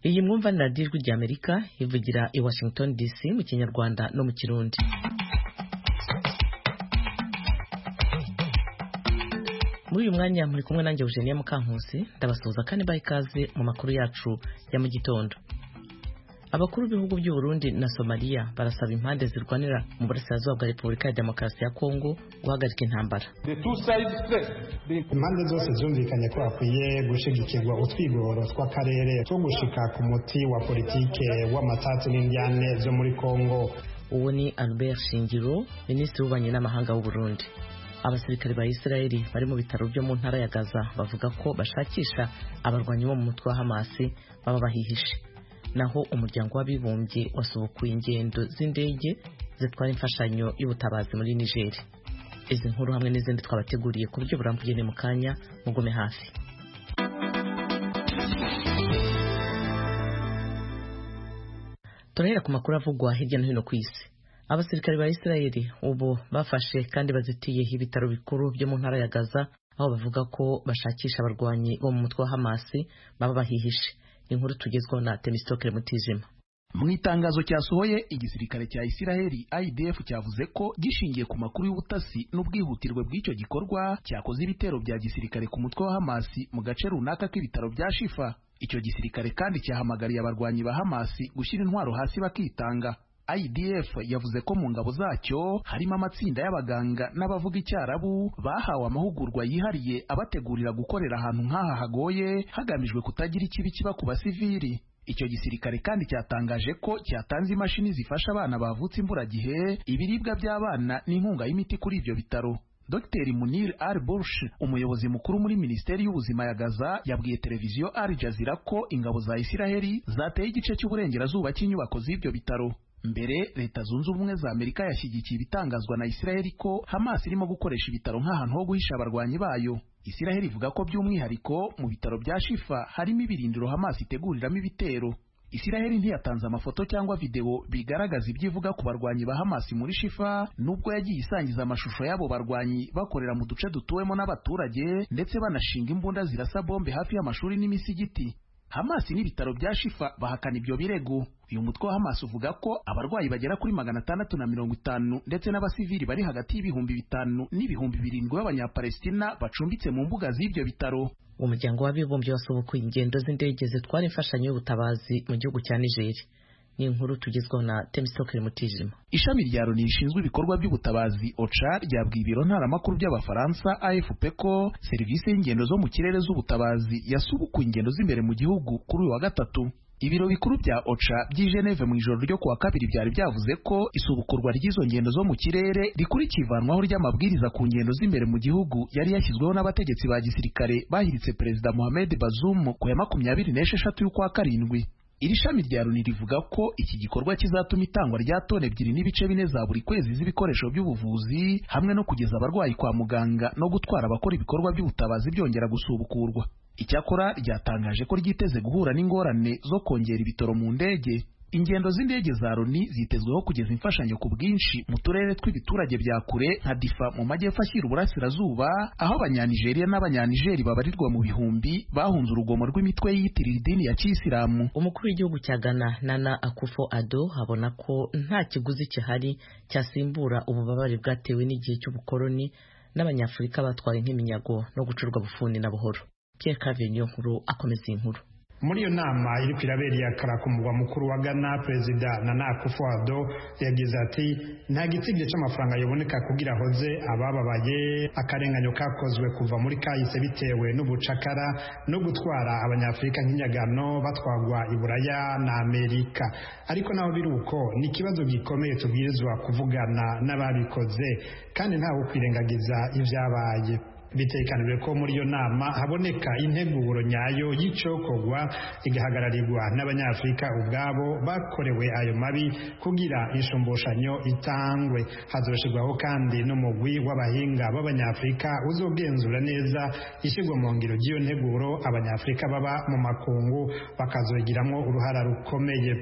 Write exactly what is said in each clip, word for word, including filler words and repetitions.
Iyi mwumva ni radiyo ijwi ry'Amerika ivugira i Washington D C mu Kinyarwanda no mu Kirundi. Muri uyu mwanya muri kumwe nanjye Eugenie Mukankusi, ndabasuhuza kandi baha ikaze mu makuru yacu ya mu gitondo. Abakuru b'ibihugu by'u Burundi na Somalia barasaba impande zirwanira mu burasirazuba bwa Repubulika ya Demokarasi ya Kongo guhagarika intambara. Impande zose zumvikanye ko akwiye gushigikirwa utwigoro tw'akarere two gushika ku muti wa politike w'amatatsi n'indyane zo muri Kongo. Uwo ni Albert Shingiro, Minisitiri w'Ububanyi n'Amahanga w'u Burundi. Abasirikare ba Israeli bari mu bitaro byo mu ntara ya Gaza bavuga ko bashakisha abarwanyi bo mu mutwe wa Hamas baba bahihishe. Naho umuryango w'abibumbye wasubukuye ingendo z'indege zitwara imfashanyo y'ubutabazi muri Niger. Izi nkuru hamwe n'izindi twabateguriye ku buryo burambuye ne mu kanya mugume hafi. Turahera ku makuru avugwa hirya no hino ku isi. Abasirikare ba Israeli ubu bafashe kandi bazitiye ibitaro bikuru byo mu ntara ya Gaza, aho bavuga ko bashakisha abarwanyi bo mu mutwe wa Hamas baba bahihishe. Inkuru tugezweho na Temistokere Mutijima. Mu itangazo cyasohoye, igisirikare cya Isiraheli I D F cyavuze ko gishingiye ku makuru y'ubutasi n'ubwihutirwe bw'icyo gikorwa cyakoze ibitero bya gisirikare ku mutwe wa Hamas mu gace runaka k'ibitaro bya Shifa. Icyo gisirikare kandi cyahamagariye abarwanyi ba Hamas gushyira intwaro hasi bakitanga. I D F yavuze ko mu ngabo zacyo harimo amatsinda y'abaganga n'abavuga icyarabu bahawe amahugurwa yihariye abategurira gukorera ahantu nk'aha hagoye hagamijwe kutagira ikibi kiba ku basivili. Icyo gisirikare kandi cyatangaje ko cyatanze imashini zifasha abana bavutse imburagihe, ibiribwa by'abana n'inkunga y'imiti kuri ibyo bitaro. Dr Munir Al-Bursh, umuyobozi mukuru muri Minisiteri y'Ubuzima ya Gaza, yabwiye televiziyo Al Jazeera ko ingabo za Isiraheli zateye igice cy'uburengerazuba cy'inyubako z'ibyo bitaro. Mbere, Leta Zunze Ubumwe za Amerika yashyigikiye ibitangazwa na Isiraheli ko Hamas irimo gukoresha ibitaro nk'ahantu ho guhisha abarwanyi bayo. Isiraheli ivuga ko by'umwihariko mu bitaro bya Shifa harimo ibirindiro Hamas iteguriramo ibitero. Isiraheli ntiyatanze amafoto cyangwa video bigaragaza ibyivuga ku barwanyi ba Hamas muri Shifa, nubwo yagiye isangiza amashusho y'abo barwanyi bakorera mu duce dutuwemo n'abaturage ndetse banashinga imbunda zirasa bombe hafi y'amashuri n'imisigiti. Hamas n'ibitaro bya Shifa bahakana ibyo birego. Uyu mutwe wa Hamas uvuga ko abarwayi bagera kuri magana atandatu na mirongo itanu ndetse n'abasivili bari hagati y'ibihumbi bitanu n'ibihumbi birindwi b'Abanyapalestina bacumbitse mu mbuga z'ibyo bitaro. Umuryango w'abibumbye wasubukuye ingendo z'indege zitwara imfashanyo y'ubutabazi mu gihugu cya Niger. Ni inkuru tugezweho na Temistokere Mutijima. Ishami rya Loni rishinzwe ibikorwa by'ubutabazi OCHA ryabwiye ibiro ntaramakuru by'Abafaransa A F P ko serivisi y'ingendo zo mu kirere z'ubutabazi yasubukuye ingendo z'imbere mu gihugu kuri uyu wa gatatu. Ibiro bikuru bya OCHA by'i Geneve mu ijoro ryo kuwa kabiri byari byavuze ko isubukurwa ry'izo ngendo zo mu kirere rikurikivanwaho ry'amabwiriza ku ngendo z'imbere mu gihugu yari yashyizweho n'abategetsi ba gisirikare bahiritse Perezida Mohamed Bazoum ku ya makumyabiri n'esheshatu y'ukwa karindwi. Iri shami rya Loni rivuga ko iki gikorwa kizatuma itangwa rya tone ebyiri n'ibice bine za buri kwezi z'ibikoresho by'ubuvuzi hamwe no kugeza abarwayi kwa muganga no gutwara abakora ibikorwa by'ubutabazi byongera gusubukurwa. Icyakora ryatangaje ko ryiteze guhura n'ingorane zo kongera ibitoro mu ndege. Ingendo z'indege za Loni zitezweho kugeza imfashanyo ku bwinshi mu turere tw'ibiturage bya kure nka Difa mu majyepfo ashyira uburasirazuba, aho Abanyanigeria n'Abanyanigeri babarirwa mu bihumbi bahunze urugomo rw'imitwe yiyitirira idini ya Kiyisilamu. Umukuru w'igihugu cya Ghana Nana Akufo-Addo abona ko nta kiguzi kihari cyasimbura ububabare bwatewe n'igihe cy'ubukoloni n'Abanyafurika batwaye nk'iminyago no gucurwa bufundi na buhoro. Pierre Cavenio nkuru akomeza inkuru. Muri iyo nama iri kwirabera yakara ku mugwa mukuru wa Ghana, Perezida Nana Akufo-Addo yagize ati nta gitsibye cy'amafaranga yoboneka kugira hoze abababaye akarenganyo kakozwe kuva muri kahise bitewe n'ubucakara no gutwara Abanyafurika nk'inyagano batwagwa i Buraya na Amerika. Ariko naho biri uko ni ikibazo gikomeye tubwirizwa kuvugana n'ababikoze kandi ntawe kwirengagiza ibyabaye. Bitekanijwe ko muri iyo nama haboneka integuro nyayo y'icokogwa igahagararirwa n'Abanyafurika ubwabo bakorewe ayo mabi kugira inshumbushanyo itangwe. Hazoshirwaho kandi n'umugwi w'abahinga b'Abanyafurika uzogenzura neza ishyirwa mu ngiro ry'iyo nteguro Abanyafurika baba mu makungu bakazogiramwo uruhara rukomeye.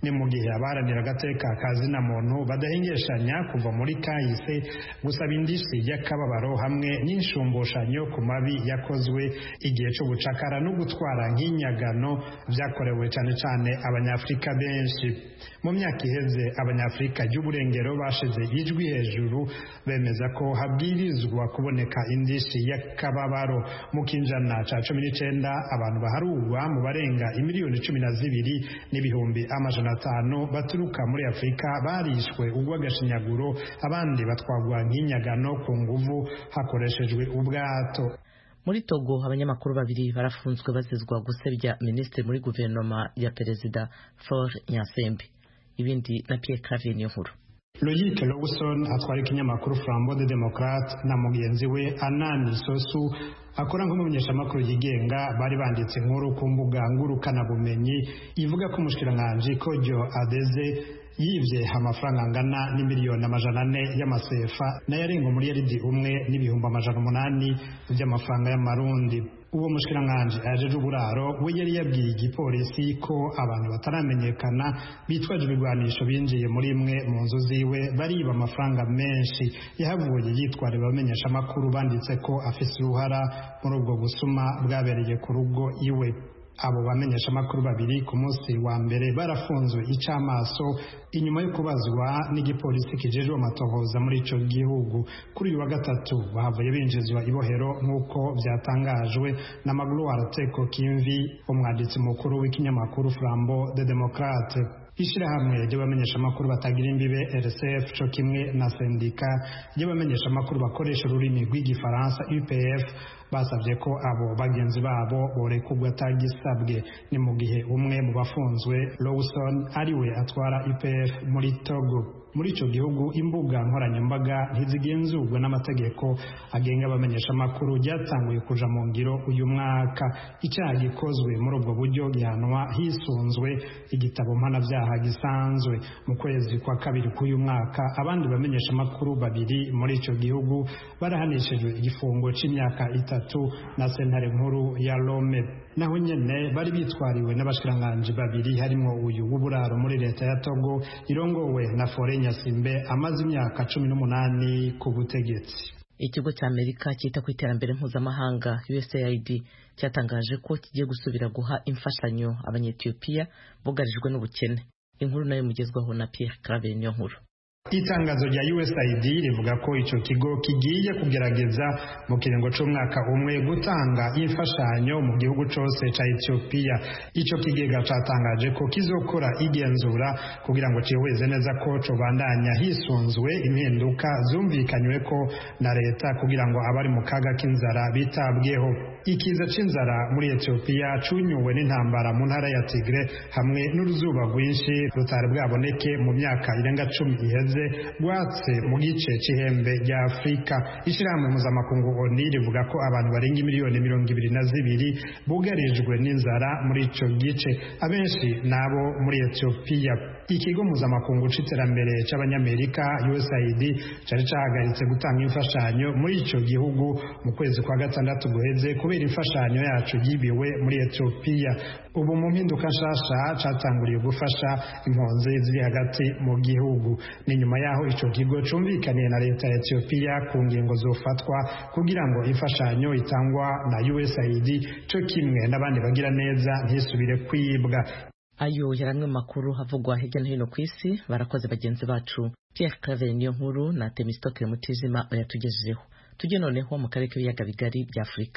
ni mu gihe abaharanira agateka ka zina muntu badahengeshanya kuva muri kahise gusaba indishyi y'akababaro hamwe n'inshumbushanyo ku mabi yakozwe igihe c'ubucakara no gutwara nk'inyagano vyakorewe cane cane abanyafrika benshi. Mu myaka iheze abanyafrika y'uburengero bashize ijwi hejuru bemeza ko habwirizwa kuboneka indishyi y'akababaro. Mu kinjana ca cumi n'icenda abantu baharurwa mu barenga imiliyoni cumi na zibiri n'ibihumbi amajana atanu baturuka muri Afrika barishwe urw'agashinyaguro, abandi batwagwa nk'inyagano ku nguvu hakoreshejwe ubwato. Muri Togo abanyamakuru babiri barafunzwe bazizwa gusebya minisitiri muri guverinoma ya perezida Faure Nyasembe. Ibindi na Pierre Claver Niyonkuru. Logique Lawson atwara ikinyamakuru Flambeau des Democrates na mugenzi we Anani Sosu akora nk'umumenyeshamakuru yigenga bari banditse inkuru ku mbuga ngurukanabumenyi ivuga ko umushikiranganji Kodjo Adeze yivye amafaranga angana n'imiliyoni amajana ane y'amasefa n'ayarenga muri yaridi umwe n'ibihumbi amajana umunani by'amafaranga y'amarundi. Uwo mushkiranganji ajeje uburaro we yari yabwiye igipolisi ko abantu bataramenyekana bitwaje ibigwanisho binjiye muri imwe mu nzu ziwe bariba amafaranga menshi. Yahavuye yitwara bamenyesha amakuru banditse ko afise uruhara muri ubwo busuma bwabereye ku rugo iwe. Abo bamenyesha amakuru babiri ku munsi wa mbere barafunzwe icamaso inyuma yo kubazwa n'igipolisi kijejwe amatohoza muri ico gihugu. Kuri uyu wa gatatu bahavuye binjizwa ibohero nk'uko vyatangajwe na Magloire Teko Kimvi, umwanditsi mukuru w'ikinyamakuru Flambeau des Democrates. Ishirahamwe ry'abamenyesha amakuru batagira imbibe R S F co kimwe na sendika ry'abamenyesha amakuru bakoresha ururimi rw'igifaransa U P F basabye ko abo bagenzi babo borekurwa atagisabwe. Ni mu gihe umwe mu bafunzwe Lawson ariwe atwara U P F muri Togo. Muri ico gihugu imbuga nkoranyambaga ntizigenzurwa n'amategeko agenga abamenyesha amakuru ryatanguye kuja mu ngiro uyu mwaka. Icyaha gikozwe muri ubwo buryo gihanwa hisunzwe igitabo mpanavyaha gisanzwe. Mu kwezi kwa kabiri k'uyu mwaka abandi bamenyesha amakuru babiri muri ico gihugu barahanishijwe igifungo c'imyaka itatu na sentare nkuru ya Lome. Naho nyene bari bitwariwe n'abashikiranganji babiri harimo uyu w'uburaro muri leta ya Togo irongowe na Faure Nyasembe amaze imyaka cumi n'umunani ku butegetsi. Ikigo cya Amerika cyita ku iterambere mpuzamahanga U S A I D cyatangaje ko kigiye gusubira guha imfashanyo abanyetiyopiya bugarijwe n'ubukene. Inkuru nayo mugezwaho na Pierre Claver Niyonkuru. Itangazo rya U S A I D rivuga ko ico kigo kigiye kugerageza mu kiringo c'umwaka umwe gutanga imfashanyo mu gihugu cose ca Ethiopia. Ico kigega catangaje ko kizokora igenzura kugira ngo cihweze neza ko cobandanya hisunzwe impinduka zumvikanywe ko na leta kugira ngo abari mu kaga k'inzara bitabweho. Ikiza c'inzara muri Ethiopia cunyuwe n'intambara mu ntara ya Tigre hamwe n'uruzuba rwinshi rutari bwaboneke mu myaka irenga cumi iheze rwatse mu gice c'ihembe rya Afrika. Ishirahamwe mpuzamakungu O N U rivuga ko abantu barenga miliyoni mirongo ibiri na zibiri bugarijwe n'inzara muri ico gice, abenshi nabo muri Ethiopia. Ikigo mpuzamakungu c'iterambere c'abanyamerika U S A I D cari cahagaritse gutanga imfashanyo muri ico gihugu mu kwezi kwa gatandatu guheze kubera imfashanyo yacu yibiwe muri Ethiopia. Ubu mu mpinduka nshasha catanguriye gufasha impunzi ziri hagati mu gihugu. Ni nyuma yaho ico kigo cumvikaniye na leta ya Ethiopia ku ngingo zofatwa kugira ngo imfashanyo itangwa na U S A I D co kimwe n'abandi bagira neza ntisubire kwibwa. Ayo yaramwe makuru havugwa hirya no hino ku isi. Barakoze bagenzi bacu Pierre Claver Niyonkuru na Temistoke Mutijima oyatugejejeho. Tujye noneho mu karere k'ibiyaga bigari bya Afrika.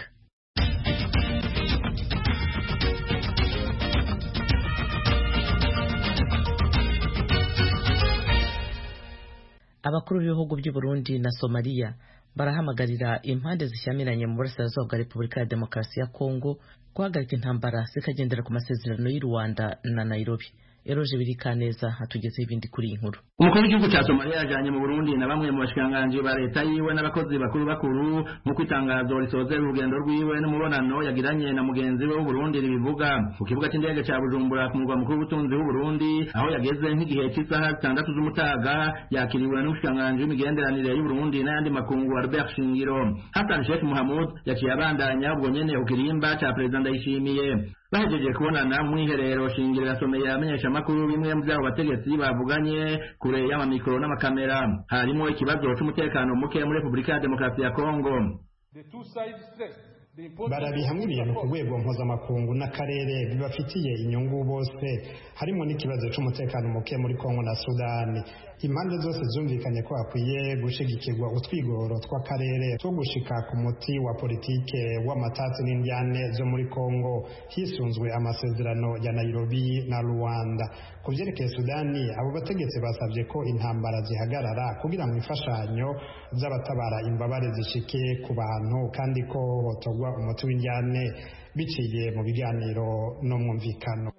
Abakuru b'ibihugu by'u Burundi na Somalia barahamagarira impande zishyamiranye mu burasirazuba bwa Repubulika ya Demokarasi ya Kongo guhagarika intambara zikagendera ku masezerano y'u Rwanda na Nairobi. Eroje Birikaneza hatugezeho ibindi kuri iyi nkuru. umukuru w'igihugu ca Somalia yajanye mu Burundi na bamwe mu bashikanganje ba leta yiwe n'abakozi bakuru bakuru nk'uko itangazo risozera urugendo rwiwe n'umubonano yagiranye na mugenzi we w'u Burundi ribivuga ku kibuga c'indege ca Bujumbura ku murwa mukuru w'ubutunzi w'u Burundi aho yageze nk'igihe cy'isaha zitandatu z'umutaga yakiriwe n'umushikanganje w'imigenderanire y'u Burundi n'ayandi makungu Albert Shingiro. Hassan Sheikh Mohamud yaciye abandanya ubwo nyene ukirimba ca President Ndayishimiye bahejeje kubonana mu iherero. Shingiro yasomeye amenyesha makuru bimwe mu byabo bategetsi bavuganye kure y'amamikoro n'amakamera, harimo ikibazo c'umutekano muke muri Republika ya Demokarasi ya Kongo. barabihamwe ibintu ku rwego mpuzamakungu n'akarere bibafitiye inyungu bose, harimo n'ikibazo c'umutekano muke muri Kongo na Sudani. Impande zose zumvikanye ko hakwiye gushigikirwa utwigoro tw'akarere two gushika ku muti wa politike w'amatatsi n'indyane zo muri Kongo hisunzwe amasezerano ya Nairobi na Rwanda. Ku vyerekeye Sudani, abo bategetsi basavye ko intambara zihagarara kugira ngo imfashanyo z'abatabara imbabare zishike ku bantu kandi ko hotogwa umuti w'indyane biciye mu biganiro no mwumvikano.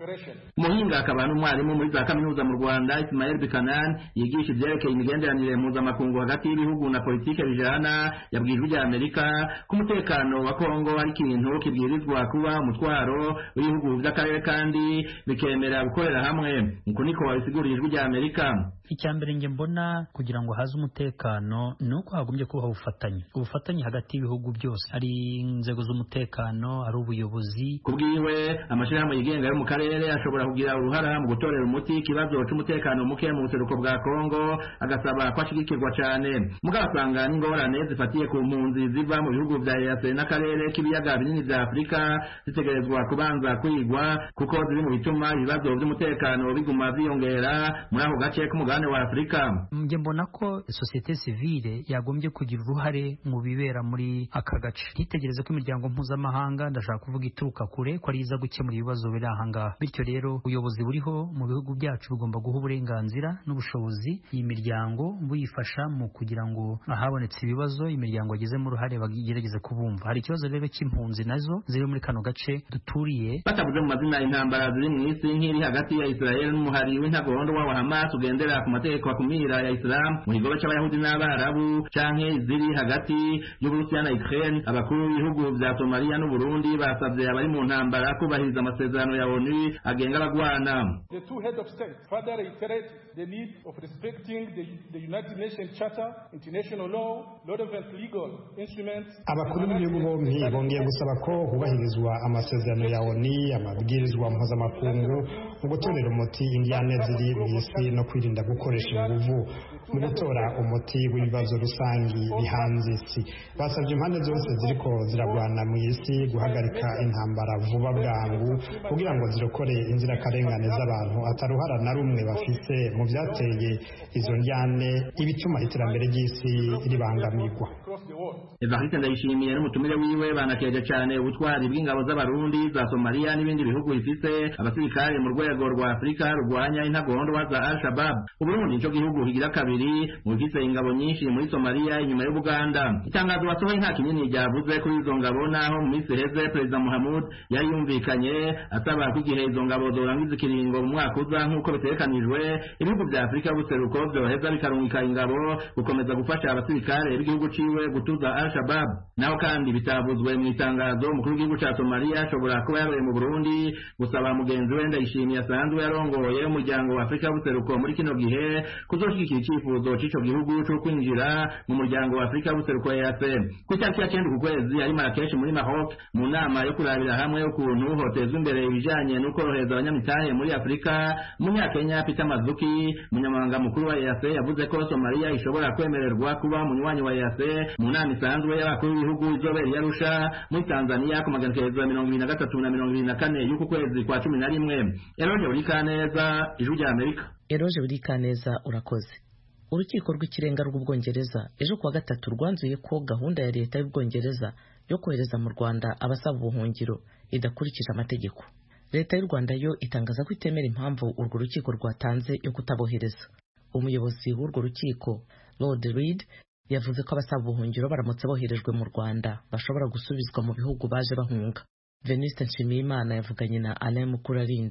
Muhinga akaba n'umwarimu muri za kaminuza mu Rwanda Ismail Bikanan yigisha ivyerekeye imigenderanire mpuzamakungu hagati y'ibihugu na politike bijana yabwijwe rya Amerika ku mutekano wa Kongo ari ikintu kibwirizwa kuba umutwaro w'ibihugu vy'akarere kandi bikemera gukorera hamwe. Niko niko babisigurijwe rya Amerika. Icyambere nge mbona kugira ngo haze umutekano nuko hagombye kubaho ubufatanye ubufatanye hagati y'ibihugu byose, ari inzego z'umutekano, ari ubuyobozi. Kubwiwe amashirahamwe yigenga yo mu karere ashobora kugira uruhara mu gutorera umuti ikibazo c'umutekano muke mu buseruko bwa Kongo, agasaba ko ashigikirwa cyane. Mugabo asanga n'ingorane zifatiye ku mpunzi ziva mu bihugu vya E A C n'akarere k'ibiyaga binini vya Afrika zitegerezwa kubanza kwigwa kuko ziri mu bituma ibibazo by'umutekano biguma vyiyongera muri ako gace k'umugabane wa Afrika. Nge mbona ko societe civile yagombye kugira uruhare mu bibera muri aka gace. Yitegereze ko imiryango mpuzamahanga, ndashaka kuvuga ituruka kure, ko ari iza gukemura ibibazo biri ahangaha. Bityo rero ubuyobozi buriho mu bihugu byacu bugomba guha uburenganzira n'ubushobozi iyi miryango buyifasha mu kugira ngo ahabonetse ibibazo imiryango agizemo uruhare bagerageze kubumva. Hari ikibazo rero cy'impunzi nazo ziri muri kano gace duturiye. Batavuze mu mazina y'intambara ziri mu isi nk'iri hagati ya Israel n'umuhari w'intagondo wa Hamas ugendera ku mategeko akumira ya Islam mu kigobe c'abayahudi n'abarabu canke ziri hagati y'Uburusiya na Ukraine, abakuru b'ibihugu vya Somalia n'u Burundi basavye abari mu ntambara kubahiriza amasezerano ya ONU agenga abagwana. The two heads of state further reiterate the need of respecting the, the United Nations Charter, international law, relevant legal instruments. Abakuru b'ibihugu bombi bongeye gusaba ko hubahirizwa amasezerano ya ONU, amabwirizwa mpuzamakungu mu gutorera umuti indyane ziri mu isi no kwirinda gukoresha inguvu mu gutora umuti w'ibibazo rusangi bihanze isi. Basabye impande zose ziriko ziragwana mu isi guhagarika intambara vuba bwangu kugira ngo zirokore inzirakarengane z'abantu ataruhara na rumwe bafise mu vyateye izo ndyane ibituma iterambere ry'isi ribangamirwa. Evariste Ndayishimiye n'umutumire wiwe banakeje cyane ubutwari bw'ingabo z'abarundi za Somalia n'ibindi bihugu bifise abasirikare mu rwego rwa Afrika rugwanya intagondwa za Al-Shabaab. Uburundi nico gihugu higira kabiri mu bifise ingabo nyinshi muri Somalia inyuma y'Ubuganda. Itangazo basohoye nta kinini ryavuze kuri izo ngabo, naho mu minsi heze President Mohamud yari yumvikanye asaba ko igihe izo ngabo zorangiza ikiringo mu mwaka uza nk'uko bitegekanijwe ibihugu vya Afrika buseruko vyoheza bikarungika ingabo gukomeza gufasha abasirikare b'igihugu ciwe gutuza Al-Shabaab. Naho kandi bitavuzwe mu itangazo umukuru w'igihugu ca Somalia ashobora kuba yabaye mu Burundi gusaba mugenzi we Ndayishimiye asanzwe yarongoye umuryango wa Afrika buseruko muri kino gihe kuzoshigikira icyifuzo c'ico gihugu cyo kwinjira mu muryango wa Afrika buseruko E A C. Ku itariki ya cyenda ku kwezi ari Marrakesh muri Maroc mu nama yo kurabira hamwe ukuntu hotezwa imbere ibijanye no korohereza abanyamitahe muri Afrika. Munyakenya Peter Mazuki umunyamabanga mukuru wa E A C yavuze ko Somalia ishobora kwemererwa kuba umunywanyi wa E A C mu nama isanzwe y'abakuru b'ibihugu izobera i Arusha muri Tanzania ku magenekerezo ya mirongo ibiri na gatatu na mirongo ibiri na kane y'uku kwezi kwa cumi na rimwe. Eroje Burikaneza, Ijwi rya Amerika. Eroje Burikaneza, urakoze. Urukiko rw'ikirenga rw'Ubwongereza ejo kuwa gatatu rwanzuye ko gahunda ya leta y'Ubwongereza yo kohereza mu Rwanda abasaba ubuhungiro idakurikije amategeko. Leta y'u Rwanda yo itangaza ko itemera impamvu urwo rukiko rwatanze yo kutabohereza. Umuyobozi w'urwo rukiko Lord Reed yavuze ko abasaba ubuhungiro baramutse boherejwe mu Rwanda bashobora gusubizwa mu bihugu baje bahunga. Venuste Nshimiyimana yavuganye na Alain Mukurarinda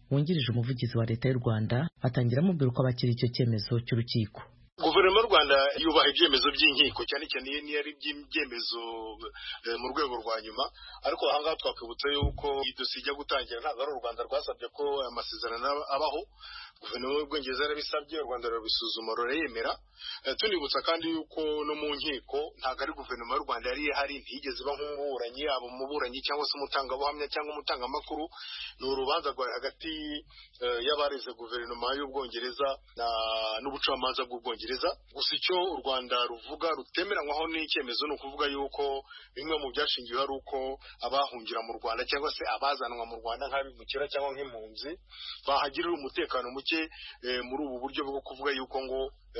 wungirije umuvugizi wa leta y'u Rwanda atangira amubwira uko abakira icyo cyemezo cy'urukiko. Guverinoma y'u Rwanda yubaha ibyemezo by'inkiko cyane cyane iyo ari ibyemezo mu rwego rwa nyuma, ariko ahangaha twakwibutsa yuko idosiye ijya gutangira ntabwo ari u Rwanda rwasabye ko amasezerano abaho. Guverinoma y'Ubwongereza yarabisabye, u Rwanda rurabisuzuma rurayemera. Tunibutsa kandi yuko no mu nkiko ntabwo ari guverinoma y'u Rwanda yari ihari, ntigeze iba nk'umuburanyi, yaba umuburanyi cyangwa se umutangabuhamya cyangwa umutangamakuru. Ni urubanza rwari hagati y'abarize guverinoma y'Ubwongereza n'ubucamanza bw'Ubwongereza. Gusa icyo u Rwanda ruvuga rutemeranywaho n'icyemezo ni ukuvuga yuko bimwe mu byashingiwe ari uko abahungira mu Rwanda cyangwa se abazanwa mu Rwanda nk'abimukira cyangwa nk'impunzi bahagirira umutekano muke muri ubu buryo bwo kuvuga yuko ngo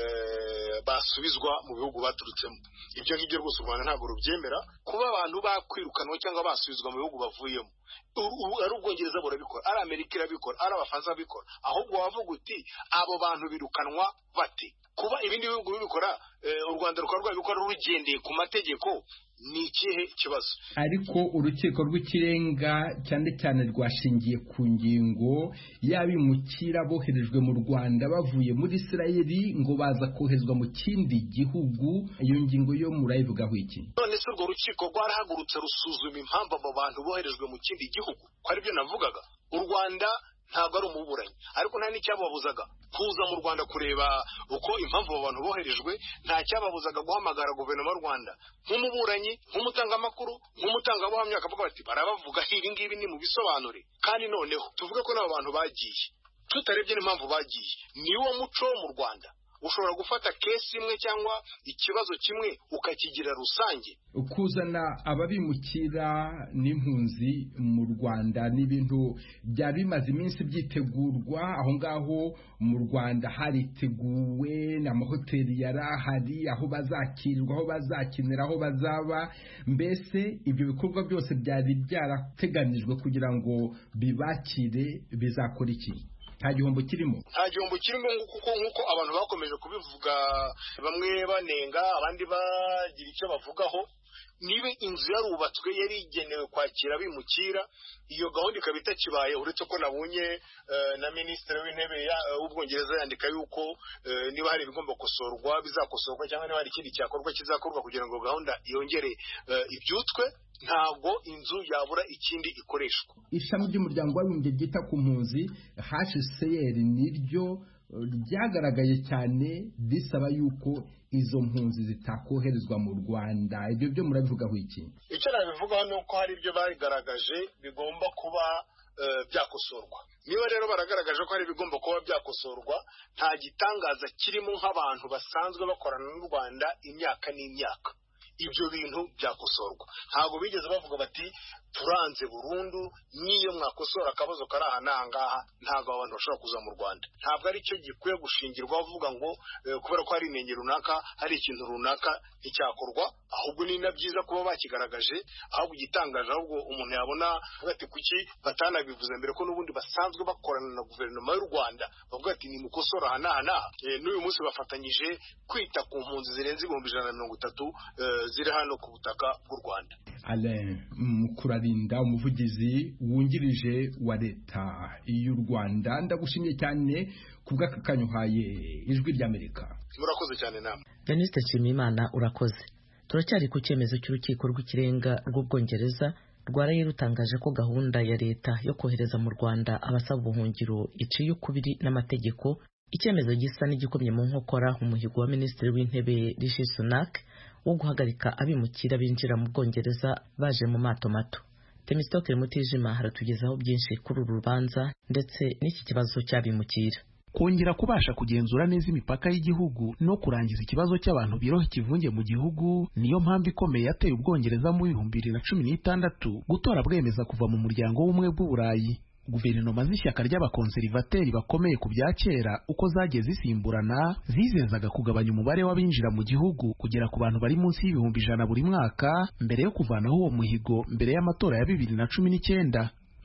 basubizwa mu bihugu baturutsemo. Ibyo ngibyo rwose u Rwanda ntabwo rubyemera. Kuba abantu bakwirukanwa cyangwa basubizwa mu bihugu bavuyemo, ari Ubwongereza burabikora, ari Amerika irabikora, ari Abafaransa babikora. Ahubwo wavuga uti abo bantu birukanwa bate? Kuba ibindi bihugu bibikora, u Rwanda rukaba rwabikora rugendeye ku mategeko, ni ikihe kibazo? Ariko urukiko rw'ikirenga cyane cyane rwashingiye ku ngingo y'abimukira boherejwe mu Rwanda bavuye muri Isirayeli ngo baza koherezwa mu kindi gihugu. Iyo ngingo yo murayivugaho iki? None se urwo rukiko rwarahagurutse rusuzuma impamvu abo bantu boherejwe mu kindi gihugu? Ko aribyo navugaga, u Rwanda ntabwo ari umuburanyi, ariko nta n'icyababuzaga kuza mu Rwanda kureba uko impamvu abo bantu boherejwe. Nta cyababuzaga guhamagara guverinoma y'u Rwanda nk'umuburanyi, nk'umutangamakuru, nk'umutangabuhamya, akavuga bati barabavuga ibi ngibi ni mu bisobanure. Kandi noneho tuvuge ko n'abo bantu bagiye, tutarebye n'impamvu bagiye, niwo muco wo mu Rwanda. Ushobora gufata kesi imwe cyangwa ikibazo kimwe ukakigira rusange. Kuzana ababimukira n'impunzi mu Rwanda n'ibintu byari bimaze iminsi byitegurwa. Aho ngaho mu Rwanda hariteguwe, n'amahoteli yarahari, aho bazakirirwa, aho bazakinira, aho bazaba. Mbese ibyo bikorwa byose byari byarateganijwe kugira ngo bibakire. Bizakora iki? Nta gihombo kirimo? Nta gihombo kirimo kuko nk'uko abantu bakomeje kubivuga, bamwe banenga abandi bagira icyo bavugaho. Niba inzu yarubatswe yari igenewe kwakira abimukira, iyo gahunda ikaba itakibaye, uretse ko nabonye na minisitiri w'intebe w'Ubwongereza yandika yuko niba hari ibigomba gukosorwa bizakosorwa, cyangwa niba hari ikindi cyakorwa kizakorwa kugira ngo gahunda yongere ibyutswe. Ntabwo inzu yabura ikindi ikoreshwa. Ishami ry'umuryango w'abibumbye ryita ku mpunzi H C R niryo ryagaragaye cyane risaba yuko izo mpunzi zitakoherezwa mu Rwanda. Ibyo byo murabivugaho iki? Icyo nabivugaho ni uko hari ibyo bagaragaje bigomba kuba byakosorwa. Niba rero baragaragaje ko hari ibigomba kuba byakosorwa, nta gitangaza kirimo nk'abantu basanzwe bakorana n'u Rwanda imyaka n'imyaka. Ibyo bintu byakosorwa. Ntabwo bigeze bavuga bati turanze burundu, niyo mwakosora akabazo kari aha n'ahangaha ntabwo abantu bashobora kuza mu Rwanda. Ntabwo ari cyo gikwiye gushingirwa bavuga ngo kubera ko hari inenge runaka, hari ikintu runaka nticyakorwa. Ahubwo ni na byiza kuba bakigaragaje, ahubwo igitangaje ahubwo umuntu yabona avuga ati kuki batanabivuze mbere, ko n'ubundi basanzwe bakorana na guverinoma y'u Rwanda, bavuga ati ni mukosora aha n'aha n'aha. N'uyu munsi bafatanyije kwita ku mpunzi zirenze ibihumbi ijana na mirongo itatu ziri hano ku butaka bw'u Rwanda. Alain Mukurarinda, umuvugizi wungirije wa leta y'u Rwanda, ndagushimye cyane kubw'aka kanyuhaye Ijwi ry'Amerika. Murakoze cyane namwe. Venuste Nshimiyimana, urakoze. Turacyari ku cyemezo cy'urukiko rw'ikirenga rw'Ubwongereza rwaraye rutangaje ko gahunda ya leta yo kohereza mu Rwanda abasaba ubuhungiro iciye ukubiri n'amategeko. Icyemezo gisa n'igikomye mu nkokora umuhigo wa Minisitiri w'Intebe Rishi Sunak wo guhagarika abimukira binjira mu Bwongereza baje mu mato mato. Temistoke Mutijima haratugezaho byinshi kuri uru rubanza ndetse n'iki kibazo cy'abimukira. Kongera kubasha kugenzura neza imipaka y'igihugu no kurangiza ikibazo cy'abantu birohe kivunge mu gihugu niyo mpamvu ikomeye yateye Ubwongereza mu bihumbi bibiri na cumi n'itandatu gutora bwemeza kuva mu muryango w'ubumwe bw'Uburayi. Guverinoma z'ishyaka ry'abakonserivateri bakomeye ku bya kera uko zagiye zisimburana zizezaga kugabanya umubare w'abinjira mu gihugu kugera ku bantu bari munsi y'ibihumbi ijana buri mwaka mbere yo kuvanaho uwo muhigo mbere y'amatora ya bibiri na cumi n'icyenda.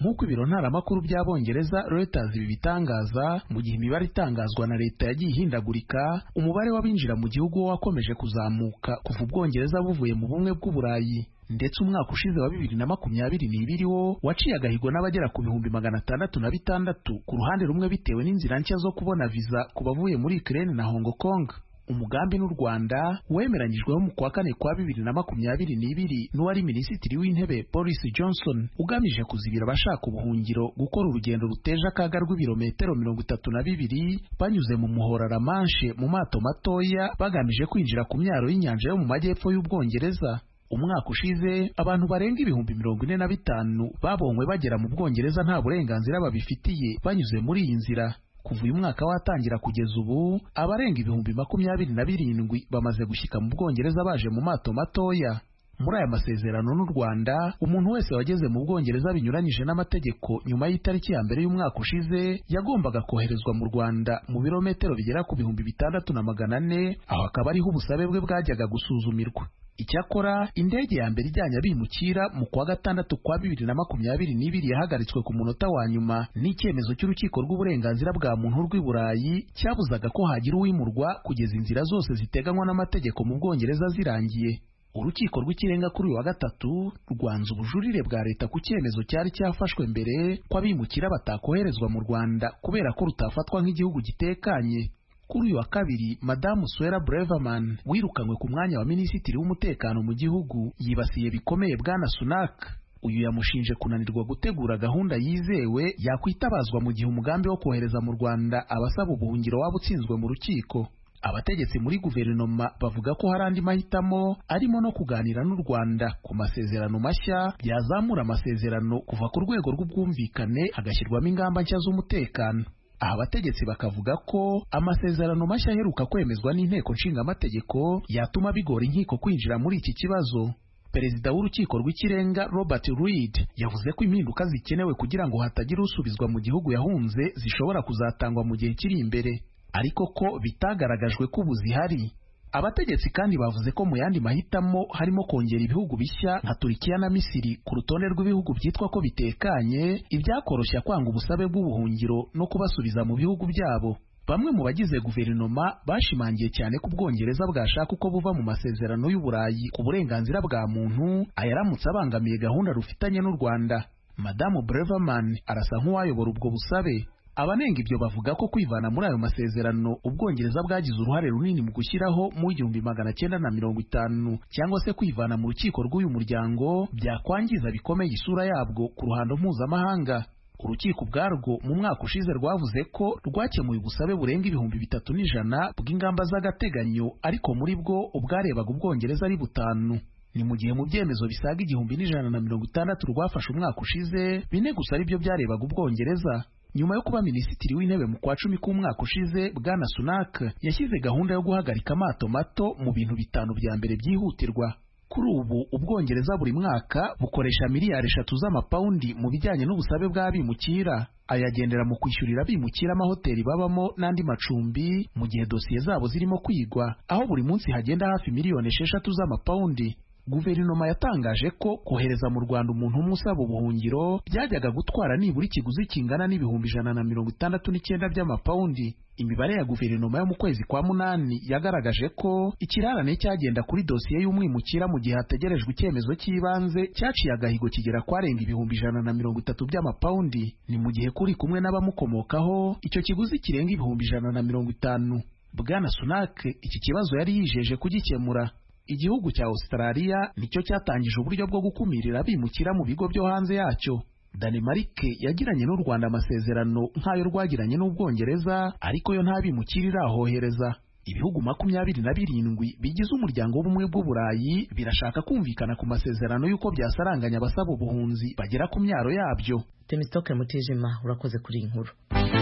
nk'uko ibiro ntaramakuru by'Abongereza Reuters bibitangaza. Mu gihe imibare itangazwa na leta yagiye ihindagurika, umubare w'abinjira mu gihugu wakomeje kuzamuka kuva Ubwongereza buvuye mu bumwe bw'Uburayi, ndetse umwaka ushize wa bibiri na makumyabiri n'ibiri wo waciye agahigo n'abagera ku bihumbi magana atandatu na bitandatu ku ruhande rumwe, bitewe n'inzira nshya zo kubona viza ku bavuye muri Ukraine na Hong Kong. Umugambi n'u Rwanda wemeranyijweho mu kwa kane kwa bibiri na makumyabiri n'ibiri n'uwari minisitiri w'intebe Boris Johnson, ugamije kuzibira abashaka ubuhungiro gukora urugendo ruteje akaga rw'ibirometero mirongo itatu na bibiri banyuze mu muhora La Manche mu mato matoya, bagamije kwinjira ku myaro y'inyanja yo mu majyepfo y'Ubwongereza. Umwaka ushize abantu barenga ibihumbi mirongo ine na bitanu babonywe bagera mu Bwongereza nta burenganzira babifitiye banyuze muri iyi nzira. Kuva uyu mwaka watangira kugeza ubu, abarenga ibihumbi makumyabiri na birindwi bamaze gushyika mu Bwongereza baje mu mato matoya. Muri aya masezerano n'u Rwanda, umuntu wese wageze mu Bwongereza binyuranyije n'amategeko nyuma y'itariki ya mbere y'umwaka ushize yagombaga koherezwa mu Rwanda mu birometero bigera ku bihumbi bitandatu na magana ane, aho akaba ariho ubusabe bwe bwajyaga gusuzumirwa. Icyakora indege ya mbere ijyanye abimukira mu kwa gatandatu kwa bibiri na makumyabiri n'ibiri yahagaritswe ku munota wa nyuma n'icyemezo cy'urukiko rw'uburenganzira bwa muntu rw'i Burayi cyabuzaga ko hagira uwimurwa kugeza inzira zose ziteganywa n'amategeko mu Bwongereza zirangiye. Urukiko rw'ikirenga kuri uyu wa gatatu rwanze ubujurire bwa leta ku cyemezo cyari cyafashwe mbere ko abimukira batakoherezwa mu Rwanda kubera ko rutafatwa nk'igihugu gitekanye. Kuri uyu wa kabiri, Madamu Suella Braverman wirukanywe ku mwanya wa minisitiri w'umutekano mu gihugu yibasiye bikomeye Bwana Sunak. Uyu yamushinje kunanirwa gutegura gahunda yizewe yakwitabazwa mu gihe umugambi wo kohereza mu Rwanda abasaba ubuhungiro waba utsinzwe mu rukiko. Abategetsi muri guverinoma bavuga ko hari andi mahitamo arimo no kuganira n'u Rwanda ku masezerano mashya byazamura amasezerano kuva ku rwego rw'ubwumvikane hagashyirwamo ingamba nshya z'umutekano. Aha abategetsi bakavuga ko amasezerano mashya aheruka kwemezwa n'inteko nshingamategeko yatuma bigora inkiko kwinjira muri iki kibazo. Perezida w'urukiko rw'ikirenga Robert Reed yavuze ko impinduka zikenewe kugira ngo hatagira usubizwa mu gihugu yahunze zishobora kuzatangwa mu gihe kiri imbere, ariko ko bitagaragajwe ko ubu zihari. Abategetsi kandi bavuze ko mu yandi mahitamo harimo kongera ibihugu bishya nka Turikiya na Misiri ku rutonde rw'ibihugu byitwa ko bitekanye, ibyakoroshya kwanga ubusabe bw'ubuhungiro no kubasubiza mu bihugu byabo. Bamwe mu bagize guverinoma bashimangiye cyane ko Ubwongereza bwashaka uko buva mu masezerano y'Uburayi ku burenganzira bwa muntu ayaramutse abangamiye gahunda rufitanye n'u Rwanda. Madamu Braverman arasa nk'uwayobora ubwo busabe. Abanenga ibyo bavuga ko kwivana muri ayo masezerano Ubwongereza bwagize uruhare runini mu gushyiraho mu igihumbi magana cyenda na mirongo itanu cyangwa se kwivana mu rukiko rw'uyu muryango byakwangiza bikomeye isura yabwo ku ruhando mpuzamahanga. Urukiko ubwarwo mu mwaka ushize rwavuze ko rwakemuye ubusabe burenga ibihumbi bitatu n'ijana bw'ingamba z'agateganyo, ariko muri bwo ubwarebaga Ubwongereza ari butanu. Ni mu gihe mu byemezo bisaga igihumbi n'ijana na mirongo itandatu rwafashe umwaka ushize, bine gusa ari byo byarebaga Ubwongereza. Nyuma yo kuba minisitiri w'intebe mu kwa cumi k'umwaka ushize, Bwana Sunak yashyize gahunda yo guhagarika amato mato mu bintu bitanu bya mbere byihutirwa. Kuri ubu Ubwongereza buri mwaka bukoresha miliyari eshatu z'amapawundi mu bijyanye n'ubusabe bw'abimukira, ayagendera mu kwishyurira abimukira amahoteli babamo n'andi macumbi mu gihe dosiye zabo zirimo kwigwa, aho buri munsi hagenda hafi miliyoni esheshatu z'amapawundi. Guverinoma yatangaje ko kohereza mu Rwanda umuntu umwe usaba ubuhungiro byajyaga gutwara nibura ikiguzi kingana n'ibihumbi ijana na mirongo itandatu n'icyenda by'amapawundi. Imibare ya guverinoma yo mu kwezi kwa munani yagaragaje ko ikirarane cyagenda kuri dosiye y'umwimukira mu gihe hategerejwe icyemezo cy'ibanze cyaciye agahigo kigera kwarenga ibihumbi ijana na mirongo itatu by'amapawundi, ni mu gihe kuri kumwe n'abamukomokaho icyo kiguzi kirenga ibihumbi ijana na mirongo itanu. Bwana Sunak iki kibazo yari yijeje kugikemura. Igihugu cya Australia nicyo cyatangije uburyo bwo gukumirira abimukira mu bigo byo hanze yacyo. Danemark yagiranye n'u Rwanda amasezerano nk'ayo rwagiranye n'Ubwongereza, ariko yo nta bimukira irahohereza. Ibihugu makumyabiri na birindwi bigize umuryango w'ubumwe bw'Uburayi birashaka kumvikana ku masezerano y'uko byasaranganya abasaba ubuhunzi bagera ku myaro yabyo. Temistoke Mutijima, urakoze kuri iyi nkuru.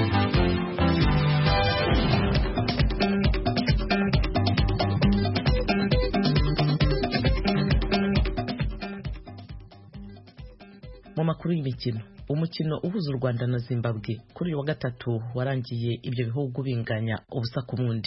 Mu makuru y'imikino, umukino uhuza u Rwanda na Zimbabwe kuri uyu wa gatatu warangiye ibyo bihugu binganya ubusa ku bundi.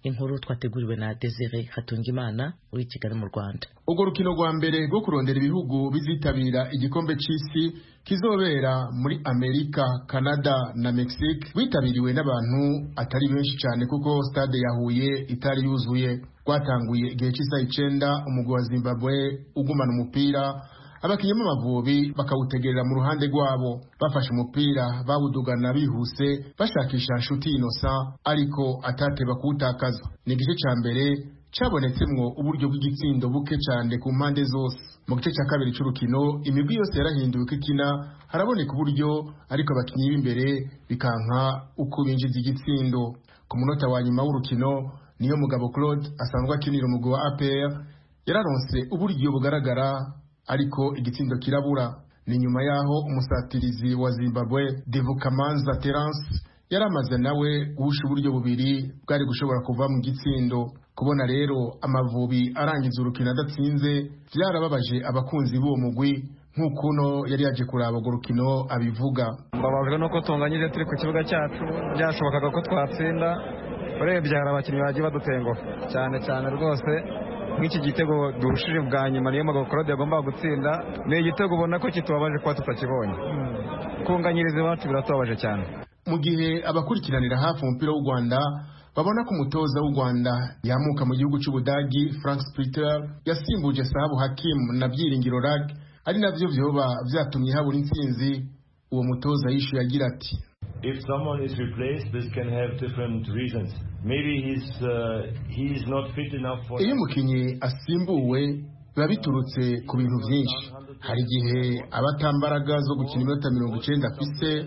inkuru twateguriwe na Desire Hatungimana uri Kigali mu Rwanda. Ubwo rukino rwa mbere rwo kurondera ibihugu bizitabira igikombe c'isi kizobera muri Amerika, Canada na Mexique witabiriwe n'abantu atari benshi cyane kuko stade ya Huye itari yuzuye. Rwatanguye igihe cy'isaha icenda umugwi wa Zimbabwe ugumana umupira, abakinyi b'Amavubi bakawutegerera mu ruhande rwabo, bafashe umupira bawudugana bihuse bashakisha Nshuti Innocent ariko atateba kuwutakaza. Ni igice ca mbere cabonetsemwo uburyo bw'igitsindo buke cyane ku mpande zose. Mu gice cya kabiri c'urukino imigwi yose yarahinduwe ikina, haraboneka uburyo ariko abakinyi b'imbere bikanka uko binjiza igitsindo. Ku munota wa nyuma w'urukino niyo Mugabo Claude asanzwe akinira umugwi wa A P R yararonse uburyo bugaragara ariko igitsindo kirabura. Ni nyuma yaho umusatirizi wa Zimbabwe Devukamanza Terence yaramaze nawe guhusha uburyo bubiri bwari gushobora kuva mu gitsindo. Kubona rero Amavubi arangiza urukino adatsinze byarababaje abakunzi b'uwo mugwi nk'uko no yari yaje kuraba urwo rukino abivuga. Mbabajwe nuko tunganyije turi ku kibuga cyacu, byashobokaga ko twatsinda. Urebye hari abakinnyi bagiye badutenguha cyane cyane rwose. Nk'iki gitego durushije bwa nyuma niyo Mugabo Claude yagomba gutsinda, ni igitego ubona ko kitubabaje kuba tutakibonye. Kunganyiriza iwacu biratubabaje cyane. Mu gihe abakurikiranira hafi umupira w'u Rwanda babona ko umutoza w'u Rwanda yamuka mu gihugu cy'Ubudagi Frank Splitter yasimbuje Sahabu Hakim na Byiringiro Rag ari navyo vyoba vyatumye habura intsinzi, uwo mutoza yishuye agira ati: If someone is replaced, this can have different reasons. Maybe he's uh, he's not fit enough for. Iyo umukinyi asimbuwe biba biturutse ku bintu byinshi. Hari igihe abatambaraga zo gukina iminota mirongo icenda afise,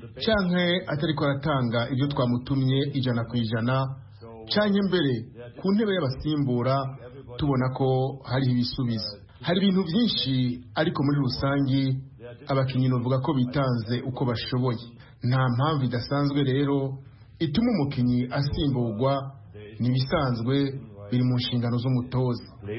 canke atariko aratanga ibyo twamutumye ijana ku ijana, canke mbere ku ntebe y'abasimbura tubona ko hari ibisubizo. Hari ibintu byinshi ariko muri rusangi abakinyi novuga ko bitanze uko bashoboye. Nta mpamvu idasanzwe rero ituma umukinyi asimburwa, ni bisanzwe biri mu nshingano z'umutoza.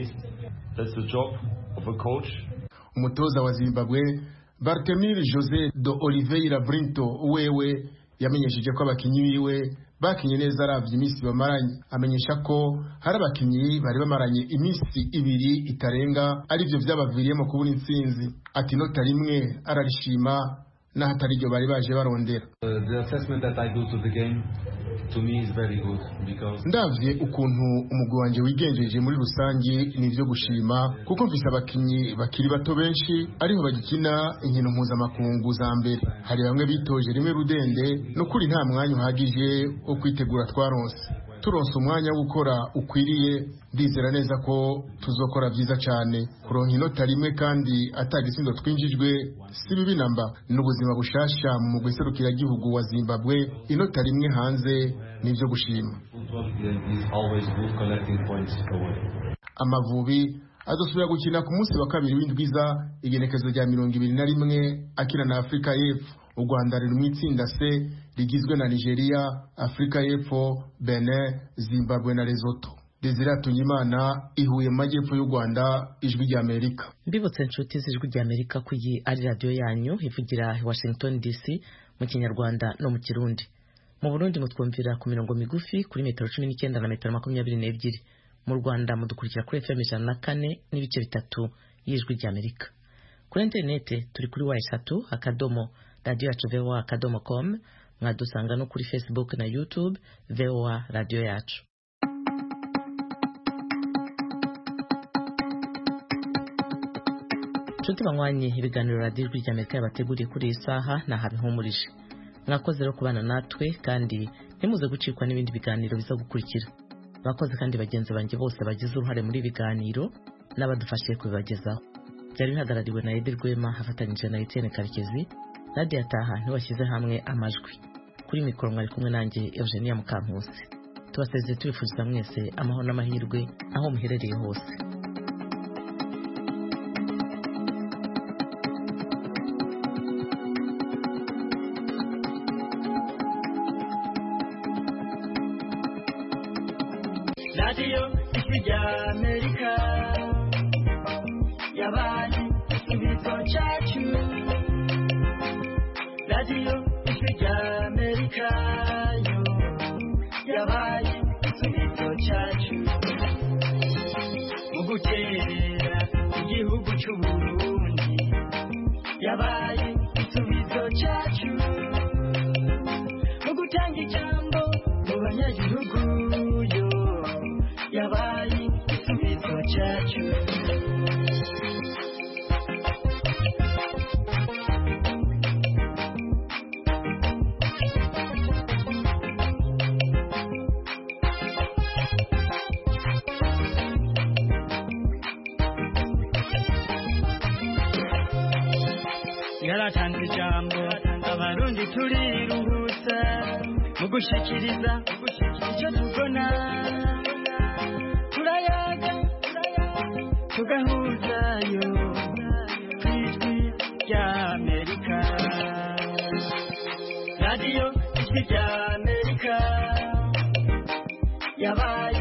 That's the job of a coach. Umutoza wa Zimbabwe Bartemir Jose do Oliveira Brinto wewe yamenyesheje ko abakinyi biwe bakinye neza aravye iminsi bamaranye. Amenyesha ko hari abakinyi bari bamaranye iminsi ibiri itarenga arivyo vyabaviriyemo kubura intsinzi. Ati nota rimwe ararishima n'ahatari ryo bari baje barondera. Uh, the assessment that I do to the game to me is very good because ndavye ukuntu umugwi wanje wigenjeje muri rusangi nivyo gushima kuko mfise abakinyi bakiri bato benshi ariho bagikina inkino mpuzamakungu za mbere. Hari bamwe bitoje rimwe rudende no kuri nta mwanya uhagije wo kwitegura twaronse. Turonse umwanya wo gukora ukwiriye, ndizera neza ko tuzokora byiza cyane. Kuronka inota rimwe kandi atagisindo twinjijwe si bibi namba. N'ubuzima bushasha mu mugwi serukiragihugu wa Zimbabwe, inota rimwe hanze nivyo gushima. Amavubi azosubira gukina ku munsi wa kabiri w'indwiza igenekezo rya mirongo ibiri na rimwe akina na Afrika y'Epfo. U Rwanda riri mu itsinda C rigizwe na Nigeria, Afrika y'Epfo, Benin, Zimbabwe na Lesotho. Desire Hatungimana, Ihuye mu majyepfo y'u Rwanda, Ijwi rya Amerika. Mbibutse inshuti z'Ijwi rya Amerika ko iyi ari radio yanyu ivugira i Washington D C mu Kinyarwanda no mu Kirundi. Mu Burundi mutwumvira ku mirongo migufi kuri metero cumi n'icyenda na metero makumyabiri n'ebyiri. Mu Rwanda mudukurikira kuri F M ijana na kane n'ibice bitatu y'Ijwi rya Amerika. Kuri interinete turi kuri wa eshatu akadomo radio yacu V O A akadomo com, mwadusanga no kuri Facebook na YouTube V O A radio yacu. Nshuti banywanyi, ibiganiro radio Ijwi rya Amerika yabateguriye kuri iyi saha nahabihumurije. Mwakoze rero kubana natwe kandi ntimuze gucikwa n'ibindi biganiro biza gukurikira. Bakoze kandi bagenzi banjye bose bagize uruhare muri biganiro n'abadufashije kubibagezaho. Byari bihagarariwe na Edi Rwema hafatanyije na Etienne Karekezi. Nadia Taha ntiwashyize hamwe amajwi. Kuri mikoro mwari kumwe nanjye Eugenia Mukankusi. Tubasezeye tubifuriza mwese amahoro n'amahirwe aho muherereye hose. Radio Ijwi rya Amerika yabaye ikibazo cyacu. Radio Ijwi rya Amerika yo yabaye ikibazo cyacu mu guterera igihugu cy'uburundi yabaye igisubizo cyacu mu gutanga ijambo mu banyagihugu yo yabaye igisubizo cyacu yaratanze ijambo abarundi turiruhutsa mu gushikiriza icyo tubona turayaga tugahuzayo ku ijwi rya amerika radiyo ijwi rya amerika yabaye